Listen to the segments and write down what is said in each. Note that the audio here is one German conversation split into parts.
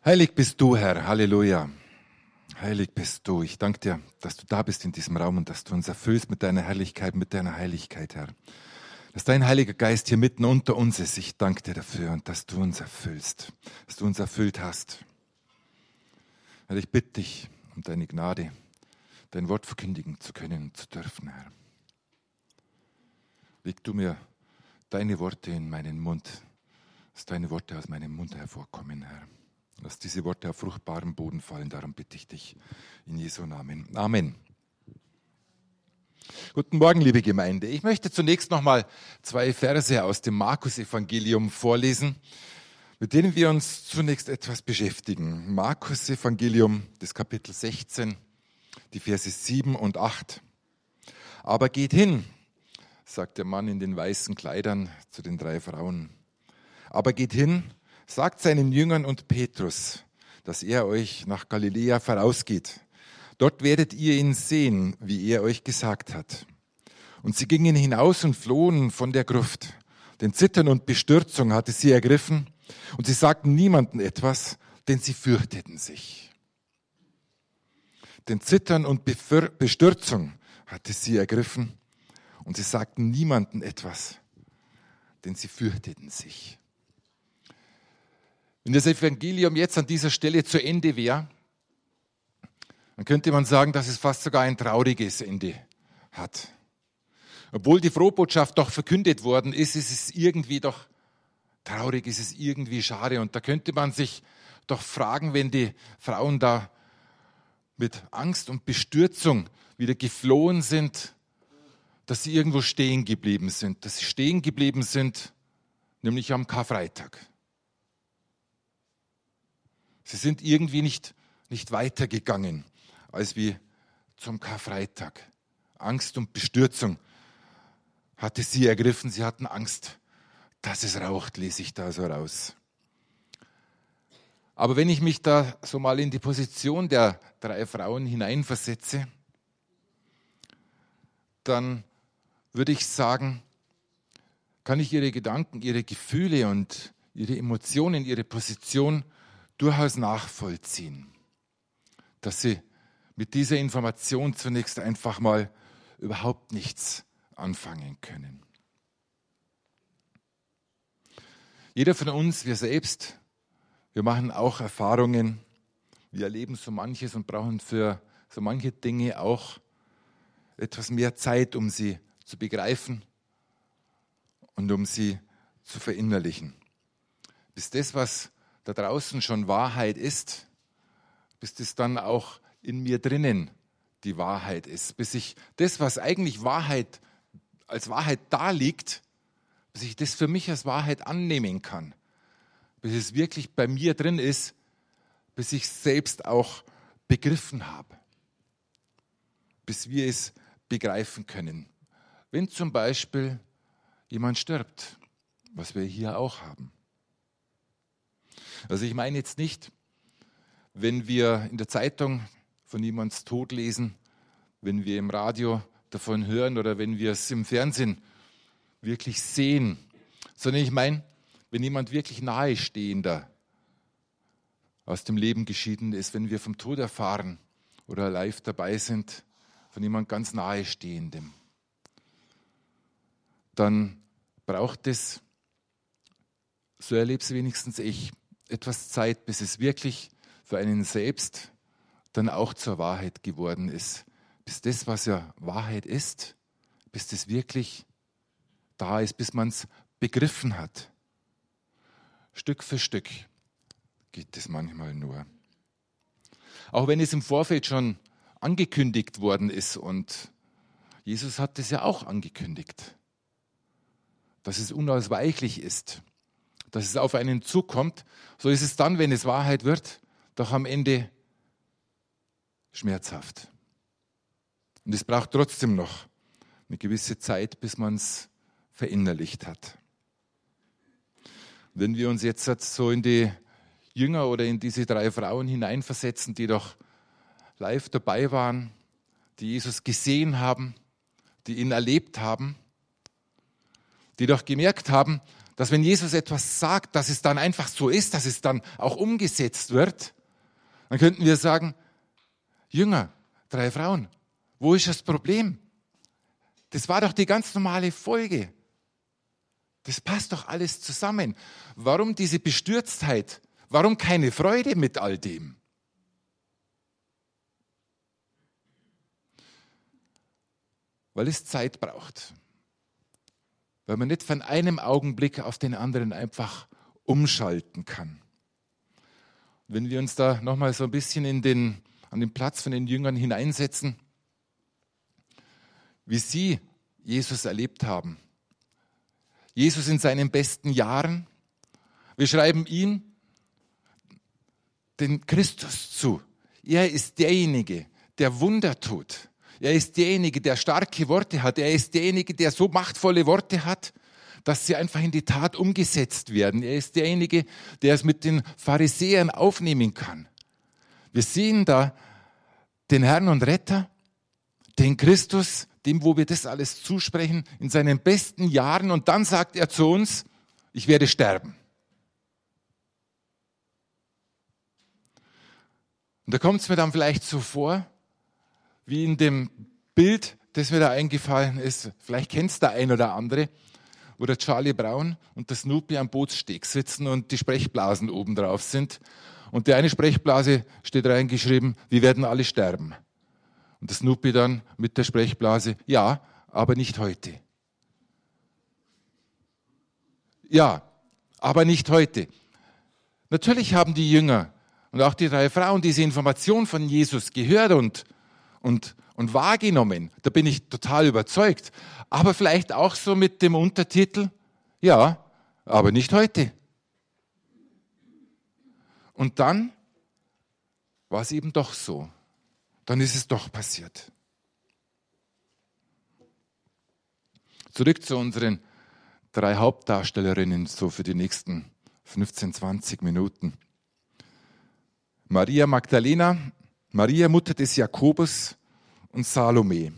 Heilig bist du, Herr, Halleluja. Heilig bist du. Ich danke dir, dass du da bist in diesem Raum und dass du uns erfüllst mit deiner Herrlichkeit, mit deiner Heiligkeit, Herr. Dass dein Heiliger Geist hier mitten unter uns ist. Ich danke dir dafür und dass du uns erfüllst, dass du uns erfüllt hast. Herr, ich bitte dich um deine Gnade, dein Wort verkündigen zu können und zu dürfen, Herr. Leg du mir deine Worte in meinen Mund, dass deine Worte aus meinem Mund hervorkommen, Herr. Lass diese Worte auf fruchtbaren Boden fallen, darum bitte ich dich in Jesu Namen. Amen. Guten Morgen, liebe Gemeinde. Ich möchte zunächst nochmal 2 Verse aus dem Markus-Evangelium vorlesen, mit denen wir uns zunächst etwas beschäftigen. Markus-Evangelium, das Kapitel 16, die Verse 7 und 8. Aber geht hin, sagt der Mann in den weißen Kleidern zu den 3 Frauen. Aber geht hin, sagt seinen Jüngern und Petrus, dass er euch nach Galiläa vorausgeht. Dort werdet ihr ihn sehen, wie er euch gesagt hat. Und sie gingen hinaus und flohen von der Gruft. Denn Zittern und Bestürzung hatte sie ergriffen, und sie sagten niemandem etwas, denn sie fürchteten sich. Denn Zittern und Bestürzung hatte sie ergriffen, und sie sagten niemandem etwas, denn sie fürchteten sich. Wenn das Evangelium jetzt an dieser Stelle zu Ende wäre, dann könnte man sagen, dass es fast sogar ein trauriges Ende hat. Obwohl die Frohbotschaft doch verkündet worden ist, ist es irgendwie doch traurig, ist es irgendwie schade. Und da könnte man sich doch fragen, wenn die Frauen da mit Angst und Bestürzung wieder geflohen sind, dass sie irgendwo stehen geblieben sind. Dass sie stehen geblieben sind, nämlich am Karfreitag. Sie sind irgendwie nicht weitergegangen als wie zum Karfreitag. Angst und Bestürzung hatte sie ergriffen. Sie hatten Angst, dass es raucht, lese ich da so raus. Aber wenn ich mich da so mal in die Position der 3 Frauen hineinversetze, dann würde ich sagen, kann ich ihre Gedanken, ihre Gefühle und ihre Emotionen, ihre Position durchaus nachvollziehen, dass sie mit dieser Information zunächst einfach mal überhaupt nichts anfangen können. Jeder von uns, wir selbst, wir machen auch Erfahrungen, wir erleben so manches und brauchen für so manche Dinge auch etwas mehr Zeit, um sie zu begreifen und um sie zu verinnerlichen. Bis das, was da draußen schon Wahrheit ist, bis das dann auch in mir drinnen die Wahrheit ist, bis ich das, was eigentlich Wahrheit als Wahrheit da liegt, bis ich das für mich als Wahrheit annehmen kann, bis es wirklich bei mir drin ist, bis ich es selbst auch begriffen habe, bis wir es begreifen können. Wenn zum Beispiel jemand stirbt, was wir hier auch haben. Also ich meine jetzt nicht, wenn wir in der Zeitung von jemands Tod lesen, wenn wir im Radio davon hören oder wenn wir es im Fernsehen wirklich sehen, sondern ich meine, wenn jemand wirklich nahestehender aus dem Leben geschieden ist, wenn wir vom Tod erfahren oder live dabei sind, von jemand ganz Nahestehendem, dann braucht es, so erlebe es wenigstens ich, etwas Zeit, bis es wirklich für einen selbst dann auch zur Wahrheit geworden ist. Bis das, was ja Wahrheit ist, bis das wirklich da ist, bis man es begriffen hat. Stück für Stück geht es manchmal nur. Auch wenn es im Vorfeld schon angekündigt worden ist und Jesus hat es ja auch angekündigt, dass es unausweichlich ist, dass es auf einen zukommt, so ist es dann, wenn es Wahrheit wird, doch am Ende schmerzhaft. Und es braucht trotzdem noch eine gewisse Zeit, bis man es verinnerlicht hat. Wenn wir uns jetzt so in die Jünger oder in diese 3 Frauen hineinversetzen, die doch live dabei waren, die Jesus gesehen haben, die ihn erlebt haben, die doch gemerkt haben, dass wenn Jesus etwas sagt, dass es dann einfach so ist, dass es dann auch umgesetzt wird, dann könnten wir sagen, Jünger, 3 Frauen, wo ist das Problem? Das war doch die ganz normale Folge. Das passt doch alles zusammen. Warum diese Bestürztheit? Warum keine Freude mit all dem? Weil es Zeit braucht. Weil man nicht von einem Augenblick auf den anderen einfach umschalten kann. Wenn wir uns da nochmal so ein bisschen an den Platz von den Jüngern hineinsetzen, wie sie Jesus erlebt haben. Jesus in seinen besten Jahren. Wir schreiben ihn den Christus zu. Er ist derjenige, der Wunder tut. Er ist derjenige, der starke Worte hat. Er ist derjenige, der so machtvolle Worte hat, dass sie einfach in die Tat umgesetzt werden. Er ist derjenige, der es mit den Pharisäern aufnehmen kann. Wir sehen da den Herrn und Retter, den Christus, dem, wo wir das alles zusprechen, in seinen besten Jahren. Und dann sagt er zu uns, ich werde sterben. Und da kommt es mir dann vielleicht so vor, wie in dem Bild, das mir da eingefallen ist. Vielleicht kennt es der ein oder andere, wo der Charlie Brown und der Snoopy am Bootssteg sitzen und die Sprechblasen oben drauf sind. Und die eine Sprechblase steht reingeschrieben, wir werden alle sterben. Und der Snoopy dann mit der Sprechblase, ja, aber nicht heute. Ja, aber nicht heute. Natürlich haben die Jünger und auch die 3 Frauen diese Information von Jesus gehört und wahrgenommen. Da bin ich total überzeugt. Aber vielleicht auch so mit dem Untertitel, ja, aber nicht heute. Und dann war es eben doch so. Dann ist es doch passiert. Zurück zu unseren 3 Hauptdarstellerinnen, so für die nächsten 15, 20 Minuten. Maria Magdalena, Maria, Mutter des Jakobus und Salome.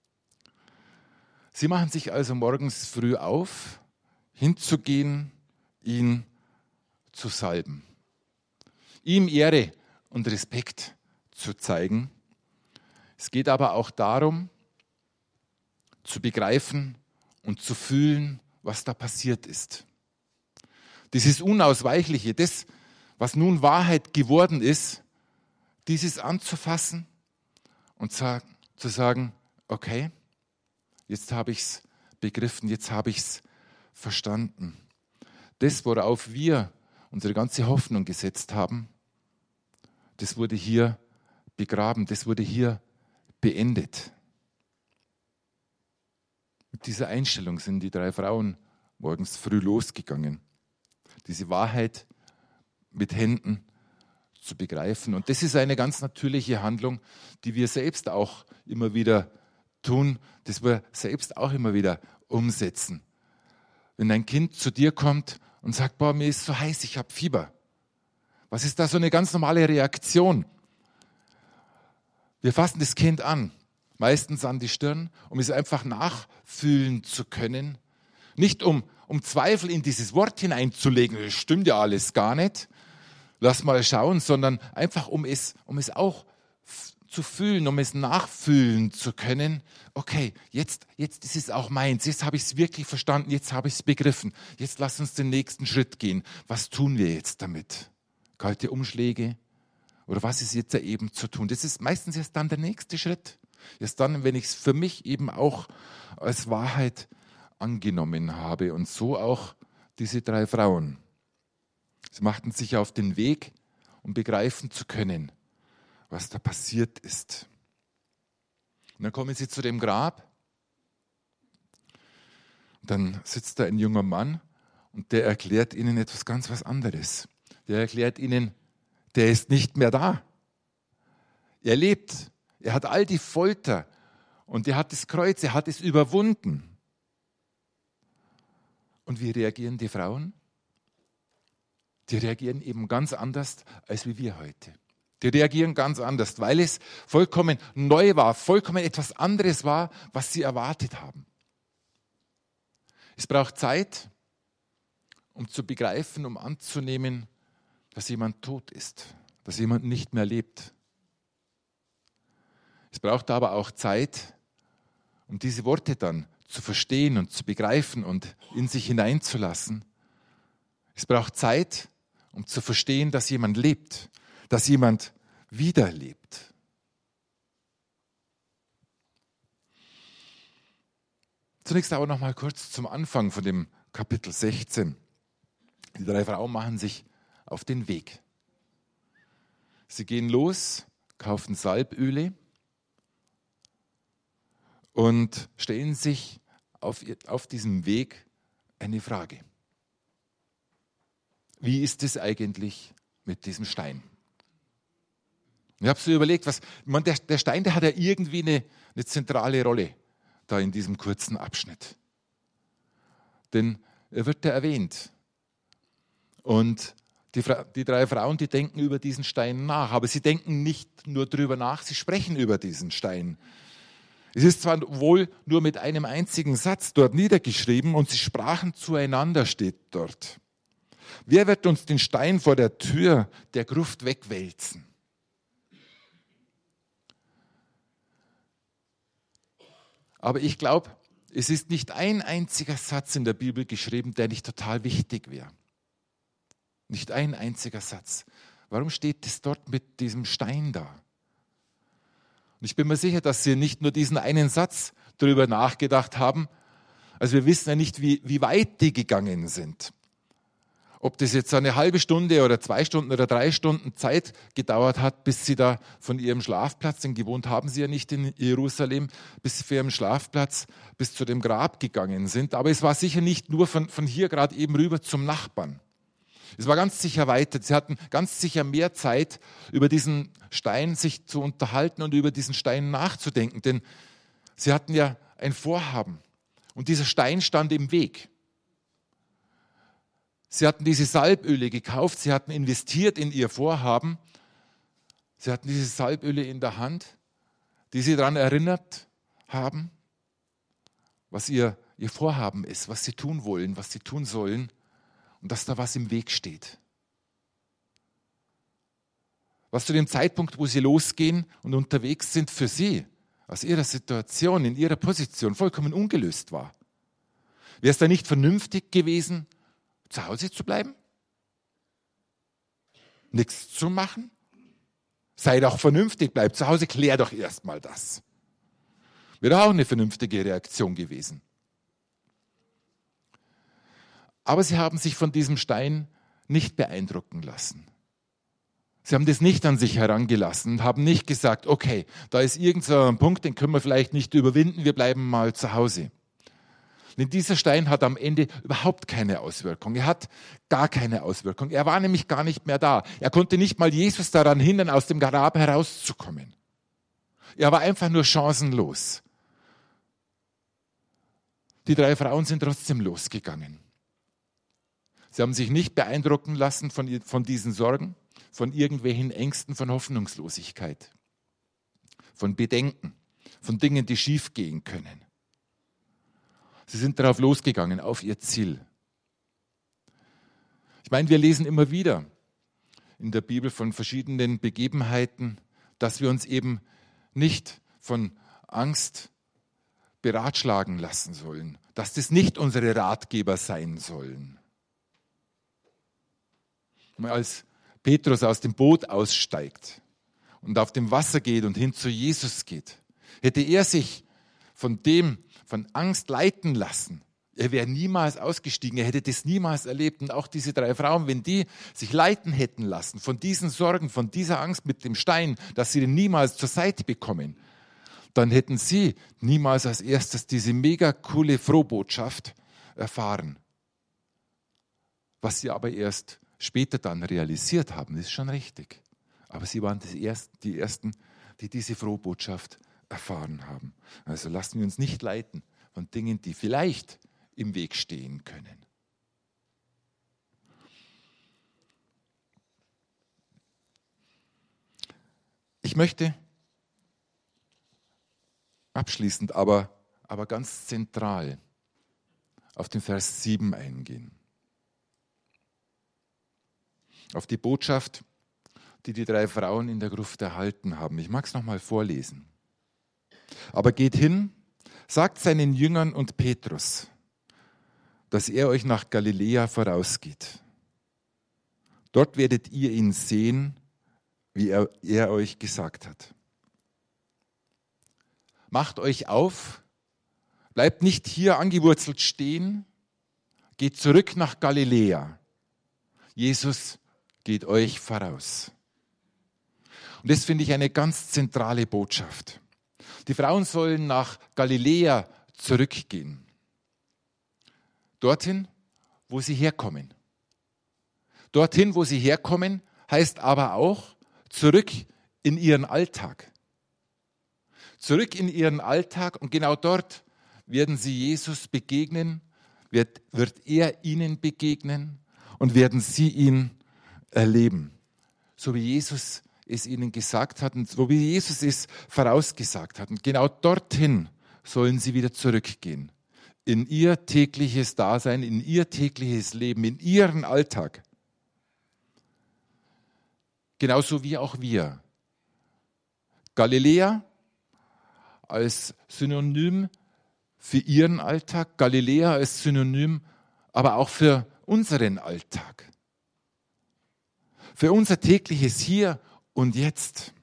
Sie machen sich also morgens früh auf, hinzugehen, ihn zu salben. Ihm Ehre und Respekt zu zeigen. Es geht aber auch darum, zu begreifen und zu fühlen, was da passiert ist. Dieses Unausweichliche, das, was nun Wahrheit geworden ist, dieses anzufassen und zu sagen, okay, jetzt habe ich es begriffen, jetzt habe ich es verstanden. Das, worauf wir unsere ganze Hoffnung gesetzt haben, das wurde hier begraben, das wurde hier beendet. Mit dieser Einstellung sind die 3 Frauen morgens früh losgegangen, diese Wahrheit mit Händen zu begreifen. Und das ist eine ganz natürliche Handlung, die wir selbst auch immer wieder tun, das wir selbst auch immer wieder umsetzen. Wenn ein Kind zu dir kommt und sagt, boah, mir ist so heiß, ich habe Fieber. Was ist da so eine ganz normale Reaktion? Wir fassen das Kind an, meistens an die Stirn, um es einfach nachfühlen zu können. Nicht um Zweifel in dieses Wort hineinzulegen, das stimmt ja alles gar nicht, lass mal schauen, sondern einfach um es auch zu fühlen, um es nachfühlen zu können. Okay, jetzt ist es auch meins, jetzt habe ich es wirklich verstanden, jetzt habe ich es begriffen. Jetzt lass uns den nächsten Schritt gehen. Was tun wir jetzt damit? Kalte Umschläge? Oder was ist jetzt da eben zu tun? Das ist meistens erst dann der nächste Schritt. Erst dann, wenn ich es für mich eben auch als Wahrheit angenommen habe. Und so auch diese 3 Frauen. Sie machten sich auf den Weg, um begreifen zu können, was da passiert ist. Und dann kommen sie zu dem Grab. Und dann sitzt da ein junger Mann und der erklärt ihnen etwas ganz was anderes. Der erklärt ihnen, der ist nicht mehr da. Er lebt. Er hat all die Folter und er hat das Kreuz, er hat es überwunden. Und wie reagieren die Frauen? Die reagieren eben ganz anders als wie wir heute. Die reagieren ganz anders, weil es vollkommen neu war, vollkommen etwas anderes war, was sie erwartet haben. Es braucht Zeit, um zu begreifen, um anzunehmen, dass jemand tot ist, dass jemand nicht mehr lebt. Es braucht aber auch Zeit, um diese Worte dann zu verstehen und zu begreifen und in sich hineinzulassen. Es braucht Zeit, um zu verstehen, dass jemand lebt, dass jemand wieder lebt. Zunächst aber noch mal kurz zum Anfang von dem Kapitel 16. Die 3 Frauen machen sich auf den Weg. Sie gehen los, kaufen Salböle und stellen sich auf diesem Weg eine Frage. Wie ist es eigentlich mit diesem Stein? Ich habe so überlegt, der Stein, der hat ja irgendwie eine zentrale Rolle da in diesem kurzen Abschnitt. Denn er wird ja erwähnt. Und die 3 Frauen, die denken über diesen Stein nach. Aber sie denken nicht nur drüber nach, sie sprechen über diesen Stein. Es ist zwar wohl nur mit einem einzigen Satz dort niedergeschrieben und sie sprachen zueinander, steht dort. Wer wird uns den Stein vor der Tür der Gruft wegwälzen? Aber ich glaube, es ist nicht ein einziger Satz in der Bibel geschrieben, der nicht total wichtig wäre. Nicht ein einziger Satz. Warum steht es dort mit diesem Stein da? Und ich bin mir sicher, dass sie nicht nur diesen einen Satz darüber nachgedacht haben. Also wir wissen ja nicht, wie weit die gegangen sind. Ob das jetzt eine halbe Stunde oder 2 Stunden oder 3 Stunden Zeit gedauert hat, bis sie da von ihrem Schlafplatz, denn gewohnt haben sie ja nicht in Jerusalem, bis sie von ihrem Schlafplatz bis zu dem Grab gegangen sind. Aber es war sicher nicht nur von hier gerade eben rüber zum Nachbarn. Es war ganz sicher weiter. Sie hatten ganz sicher mehr Zeit, über diesen Stein sich zu unterhalten und über diesen Stein nachzudenken. Denn sie hatten ja ein Vorhaben. Und dieser Stein stand im Weg. Sie hatten diese Salböle gekauft, sie hatten investiert in ihr Vorhaben. Sie hatten diese Salböle in der Hand, die sie daran erinnert haben, was ihr Vorhaben ist, was sie tun wollen, was sie tun sollen und dass da was im Weg steht. Was zu dem Zeitpunkt, wo sie losgehen und unterwegs sind, für sie aus ihrer Situation, in ihrer Position vollkommen ungelöst war. Wäre es da nicht vernünftig gewesen, zu Hause zu bleiben? Nichts zu machen? Sei doch vernünftig, bleib zu Hause, klär doch erstmal das. Wäre auch eine vernünftige Reaktion gewesen. Aber sie haben sich von diesem Stein nicht beeindrucken lassen. Sie haben das nicht an sich herangelassen und haben nicht gesagt, okay, da ist irgend so ein Punkt, den können wir vielleicht nicht überwinden, wir bleiben mal zu Hause. Denn dieser Stein hat am Ende überhaupt keine Auswirkung. Er hat gar keine Auswirkung. Er war nämlich gar nicht mehr da. Er konnte nicht mal Jesus daran hindern, aus dem Grab herauszukommen. Er war einfach nur chancenlos. Die 3 Frauen sind trotzdem losgegangen. Sie haben sich nicht beeindrucken lassen von diesen Sorgen, von irgendwelchen Ängsten, von Hoffnungslosigkeit, von Bedenken, von Dingen, die schiefgehen können. Sie sind darauf losgegangen, auf ihr Ziel. Ich meine, wir lesen immer wieder in der Bibel von verschiedenen Begebenheiten, dass wir uns eben nicht von Angst beratschlagen lassen sollen, dass das nicht unsere Ratgeber sein sollen. Als Petrus aus dem Boot aussteigt und auf dem Wasser geht und hin zu Jesus geht, hätte er sich von Angst leiten lassen. Er wäre niemals ausgestiegen, er hätte das niemals erlebt. Und auch diese 3 Frauen, wenn die sich leiten hätten lassen von diesen Sorgen, von dieser Angst mit dem Stein, dass sie den niemals zur Seite bekommen, dann hätten sie niemals als erstes diese mega coole Frohbotschaft erfahren. Was sie aber erst später dann realisiert haben, ist schon richtig. Aber sie waren die Ersten, die diese Frohbotschaft erfahren haben. Also lassen wir uns nicht leiten von Dingen, die vielleicht im Weg stehen können. Ich möchte abschließend, aber ganz zentral auf den Vers 7 eingehen. auf die Botschaft, die die 3 Frauen in der Gruft erhalten haben. Ich mag es nochmal vorlesen. Aber geht hin, sagt seinen Jüngern und Petrus, dass er euch nach Galiläa vorausgeht. Dort werdet ihr ihn sehen, wie er euch gesagt hat. Macht euch auf, bleibt nicht hier angewurzelt stehen, geht zurück nach Galiläa. Jesus geht euch voraus. Und das finde ich eine ganz zentrale Botschaft. Die Frauen sollen nach Galiläa zurückgehen. Dorthin, wo sie herkommen. Dorthin, wo sie herkommen, heißt aber auch zurück in ihren Alltag. Zurück in ihren Alltag und genau dort werden sie Jesus begegnen, wird er ihnen begegnen und werden sie ihn erleben. So wie Jesus es ihnen gesagt hat und so wie Jesus es vorausgesagt hat. Und genau dorthin sollen sie wieder zurückgehen. In ihr tägliches Dasein, in ihr tägliches Leben, in ihren Alltag. Genauso wie auch wir. Galiläa als Synonym für ihren Alltag, Galiläa als Synonym, aber auch für unseren Alltag. Für unser tägliches Hier und Jetzt.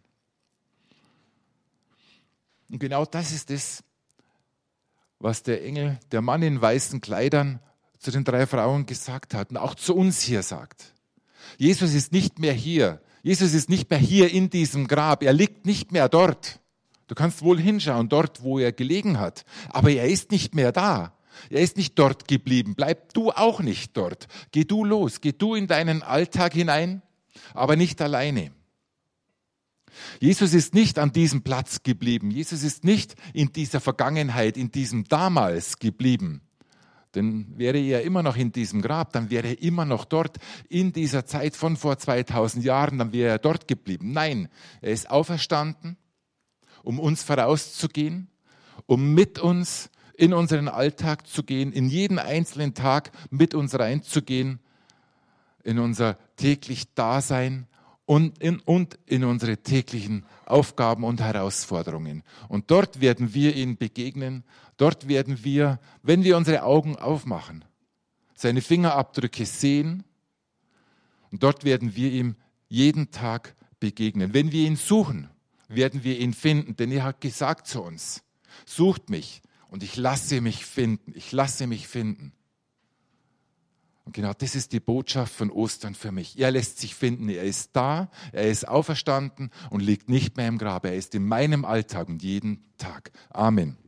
Und genau das ist es, was der Engel, der Mann in weißen Kleidern, zu den 3 Frauen gesagt hat und auch zu uns hier sagt. Jesus ist nicht mehr hier. Jesus ist nicht mehr hier in diesem Grab. Er liegt nicht mehr dort. Du kannst wohl hinschauen, dort, wo er gelegen hat. Aber er ist nicht mehr da. Er ist nicht dort geblieben. Bleib du auch nicht dort. Geh du los. Geh du in deinen Alltag hinein, aber nicht alleine. Jesus ist nicht an diesem Platz geblieben. Jesus ist nicht in dieser Vergangenheit, in diesem Damals geblieben. Denn wäre er immer noch in diesem Grab, dann wäre er immer noch dort in dieser Zeit von vor 2000 Jahren, dann wäre er dort geblieben. Nein, er ist auferstanden, um uns vorauszugehen, um mit uns in unseren Alltag zu gehen, in jeden einzelnen Tag mit uns reinzugehen, in unser täglich Dasein und in unsere täglichen Aufgaben und Herausforderungen. Und dort werden wir ihm begegnen, dort werden wir, wenn wir unsere Augen aufmachen, seine Fingerabdrücke sehen und dort werden wir ihm jeden Tag begegnen. Wenn wir ihn suchen, werden wir ihn finden, denn er hat gesagt zu uns, sucht mich und ich lasse mich finden, ich lasse mich finden. Und genau das ist die Botschaft von Ostern für mich. Er lässt sich finden, er ist da, er ist auferstanden und liegt nicht mehr im Grab. Er ist in meinem Alltag und jeden Tag. Amen.